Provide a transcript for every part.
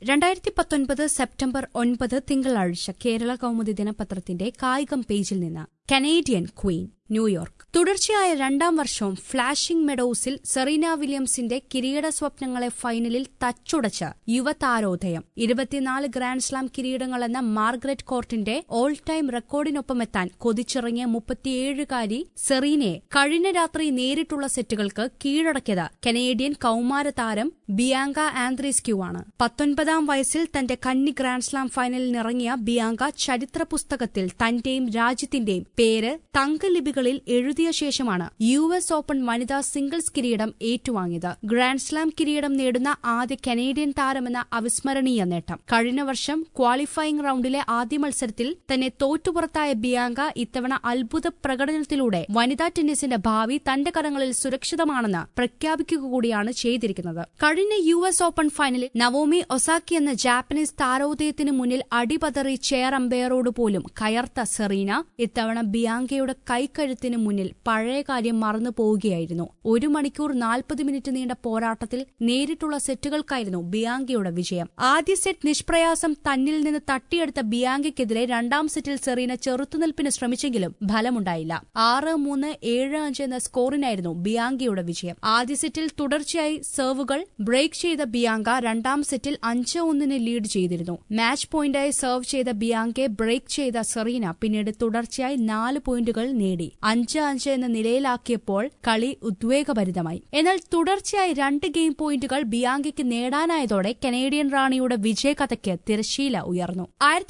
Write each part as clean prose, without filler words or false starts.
2019 September 9 തിങ്കളാഴ്ച കേരള കൗമുദി ദിനപത്രത്തിന്റെ കായികം പേജിൽ നിന്ന് കനേഡിയൻ ക്വീൻ ന്യൂയോർക്ക്. തുടർച്ചയായ രണ്ടാം വർഷവും ഫ്ളാഷിംഗ് മെഡോസിൽ സെറീന വില്യംസിന്റെ കിരീട സ്വപ്നങ്ങളെ ഫൈനലിൽ തച്ചുടച്ച യുവതാരോദയം. 24 ഗ്രാൻഡ്സ്ലാം കിരീടങ്ങളെന്ന മാർഗരറ്റ് കോർട്ടിന്റെ ഓൾ ടൈം റെക്കോർഡിനൊപ്പമെത്താൻ കൊതിച്ചിറങ്ങിയ 37-കാരി സെറീനയെ കഴിഞ്ഞ രാത്രി നേരിട്ടുള്ള സെറ്റുകൾക്ക് കീഴടക്കിയത് കനേഡിയൻ കൌമാരതാരം ബിയാങ്ക ആന്ത്രീസ്ക്യൂ ആണ്. 19-ാം വയസ്സിൽ തന്റെ കന്നി ഗ്രാൻഡ്സ്ലാം ഫൈനലിനിറങ്ങിയ ബിയാങ്ക ചരിത്ര പുസ്തകത്തിൽ തന്റെയും രാജ്യത്തിന്റെയും പേര് തങ്കലിപികളിൽ എഴുതിയ ശേഷമാണ് US ഓപ്പൺ വനിതാ സിംഗിൾസ് കിരീടം ഏറ്റുവാങ്ങിയത്. ഗ്രാൻഡ്സ്ലാം കിരീടം നേടുന്ന ആദ്യ കനേഡിയൻ താരമെന്ന അവിസ്മരണീയ നേട്ടം. കഴിഞ്ഞ വർഷം ക്വാളിഫയിംഗ് റൌണ്ടിലെ ആദ്യ മത്സരത്തിൽ തന്നെ തോറ്റുപുറത്തായ ബിയാങ്ക ഇത്തവണ അത്ഭുത പ്രകടനത്തിലൂടെ വനിതാ ടെന്നീസിന്റെ ഭാവി തന്റെ കരങ്ങളിൽ സുരക്ഷിതമാണെന്ന് പ്രഖ്യാപിക്കുക കൂടിയാണ് ചെയ്തിരിക്കുന്നത്. കഴിഞ്ഞ US ഓപ്പൺ ഫൈനലിൽ നവോമി ഒസാക്കി എന്ന ജാപ്പനീസ് താരോദയത്തിന് മുന്നിൽ അടിപതറി ചെയർ അമ്പയറോട് പോലും കയർത്ത സെറീന ഇത്തവണ ബിയാങ്കയുടെ കൈക്കഴുത്തിന് മുന്നിൽ പഴയ കാര്യം മറന്നു പോവുകയായിരുന്നു. 1 മണിക്കൂർ 40 മിനിറ്റ് നീണ്ട പോരാട്ടത്തിൽ നേരിട്ടുള്ള സെറ്റുകൾക്കായിരുന്നു ബിയാങ്കയുടെ വിജയം. ആദ്യ സെറ്റ് നിഷ്പ്രയാസം തന്നിൽ നിന്ന് തട്ടിയെടുത്ത ബിയാങ്കയ്ക്കെതിരെ രണ്ടാം സെറ്റിൽ സെറീന ചെറുത്തുനിൽപ്പിന് ശ്രമിച്ചെങ്കിലും ഫലമുണ്ടായില്ല. 6-3, 7-5 എന്ന സ്കോറിനായിരുന്നു ബിയാങ്കയുടെ വിജയം. ആദ്യ സെറ്റിൽ തുടർച്ചയായി സെർവുകൾ ബ്രേക്ക് ചെയ്ത ബിയാങ്ക രണ്ടാം സെറ്റിൽ 5-1 ലീഡ് ചെയ്തിരുന്നു. മാച്ച് പോയിന്റായി സെർവ് ചെയ്ത ബിയാങ്കയെ ബ്രേക്ക് ചെയ്ത സെറീന പിന്നീട് തുടർച്ചയായി 4 പോയിന്റുകൾ നേടി 5-5 എന്ന നിലയിലാക്കിയപ്പോൾ കളി ഉദ്വേഗഭരിതമായി. എന്നാൽ തുടർച്ചയായി 2 ഗെയിം പോയിന്റുകൾ ബിയാങ്കയ്ക്ക് നേടാനായതോടെ കനേഡിയൻ റാണിയുടെ വിജയകഥയ്ക്ക് തിരശ്ശീല ഉയർന്നു.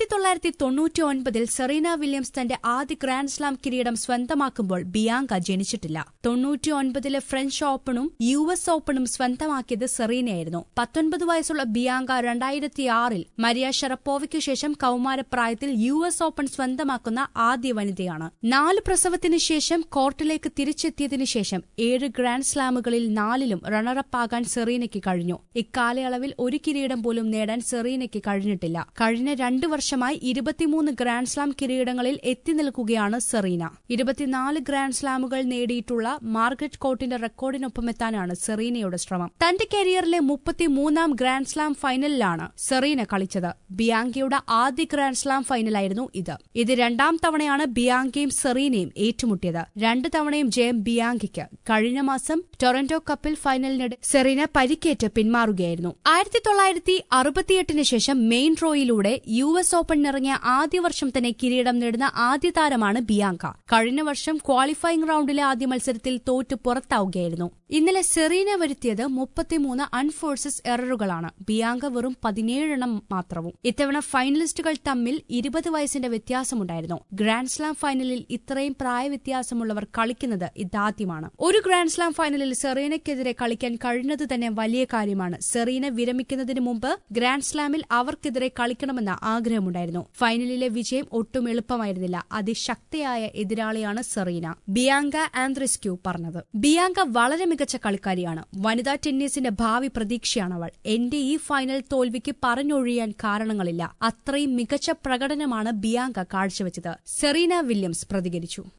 1999-ൽ സെറീന വില്യംസ് തന്റെ ആദ്യ ഗ്രാൻഡ്സ്ലാം കിരീടം സ്വന്തമാക്കുമ്പോൾ ബിയാങ്ക ജനിച്ചിട്ടില്ല. 99-ലെ ഫ്രഞ്ച് ഓപ്പണും US ഓപ്പണും സ്വന്തമാക്കിയത് സെറീനയായിരുന്നു. 19 വയസ്സുള്ള ബിയാങ്ക 2006-ൽ മരിയ ഷറപ്പോവയ്ക്കു ശേഷം കൌമാരപ്രായത്തിൽ US ഓപ്പൺ സ്വന്തമാക്കുന്ന ആദ്യ വനിതയാണ്. 4 പ്രസവത്തിന് ശേഷം കോർട്ടിലേക്ക് തിരിച്ചെത്തിയതിനു ശേഷം 7 ഗ്രാൻഡ് സ്ലാമുകളിൽ 4ലും റണ്ണറപ്പ് ആകാൻ സെറീനയ്ക്ക് കഴിഞ്ഞു. ഇക്കാലയളവിൽ ഒരു കിരീടം പോലും നേടാൻ സെറീനയ്ക്ക് കഴിഞ്ഞിട്ടില്ല. കഴിഞ്ഞ 2 വർഷമായി 23 ഗ്രാൻഡ് സ്ലാം കിരീടങ്ങളിൽ എത്തി നിൽക്കുകയാണ് സെറീന. 24 ഗ്രാൻഡ് സ്ലാമുകൾ നേടിയിട്ടുള്ള മാർഗരറ്റ് കോർട്ടിന്റെ റെക്കോർഡിനൊപ്പമെത്താനാണ് സെറീനയുടെ ശ്രമം. തന്റെ കരിയറിലെ 33-ാം ഗ്രാൻഡ് സ്ലാം ഫൈനലിലാണ് സെറീന കളിച്ചത്. ബിയാങ്കയുടെ ആദ്യ ഗ്രാൻഡ് സ്ലാം ഫൈനലായിരുന്നു ഇത് രണ്ടാം തവണയാണ് ബിയാങ്കയും സെറീനയും ഏറ്റുമുട്ടിയത്. 2 തവണയും ജയം ബിയാങ്കയ്ക്ക്. കഴിഞ്ഞ മാസം ടൊറന്റോ കപ്പിൽ ഫൈനലിനിടെ സെറീന പരിക്കേറ്റ് പിന്മാറുകയായിരുന്നു. 1968-ന് ശേഷം മെയിൻ ഡ്രോയിലൂടെ US ഓപ്പണിനിറങ്ങിയ ആദ്യ വർഷം തന്നെ കിരീടം നേടുന്ന ആദ്യ താരമാണ് ബിയാങ്ക. കഴിഞ്ഞ വർഷം ക്വാളിഫയിംഗ് റൌണ്ടിലെ ആദ്യ മത്സരത്തിൽ തോറ്റു പുറത്താവുകയായിരുന്നു. ഇന്നലെ സെറീന വരുത്തിയത് 33 അൺഫോഴ്സസ് എററുകളാണ്. ബിയാങ്ക വെറും 17 മാത്രവും. ഇത്തവണ ഫൈനലിസ്റ്റുകൾ തമ്മിൽ 20 വയസ്സിന്റെ വ്യത്യാസമുണ്ടായിരുന്നു. ഗ്രാൻഡ്സ്ലാം ഫൈനലിൽ ഇത്രയും പ്രായവ്യത്യാസമുള്ളവർ കളിക്കുന്നത് ഇതാദ്യമാണ്. ഒരു ഗ്രാൻഡ്സ്ലാം ഫൈനലിൽ സെറീനയ്ക്കെതിരെ കളിക്കാൻ കഴിഞ്ഞത് തന്നെ വലിയ കാര്യമാണ്. സെറീന വിരമിക്കുന്നതിന് മുമ്പ് ഗ്രാൻഡ്സ്ലാമിൽ അവർക്കെതിരെ കളിക്കണമെന്ന ആഗ്രഹമുണ്ടായിരുന്നു. ഫൈനലിലെ വിജയം ഒട്ടും എളുപ്പമായിരുന്നില്ല. അതിശക്തയായ എതിരാളിയാണ് സെറീന. ബിയാങ്ക ആന്ത്രീസ്ക്യൂ പറഞ്ഞത്. ബിയാങ്ക വളരെ മികച്ച കളിക്കാരിയാണ്. വനിതാ ടെന്നീസിന്റെ ഭാവി പ്രതീക്ഷയാണവൾ. എന്റെ ഈ ഫൈനൽ തോൽവിക്ക് പറഞ്ഞൊഴിയാൻ കാരണങ്ങളില്ല. അത്രയും മികച്ച പ്രകടനമാണ് ബിയാങ്ക കാഴ്ചവെച്ചത്. സെറീന വില്യംസ് പ്രതികരിച്ചു.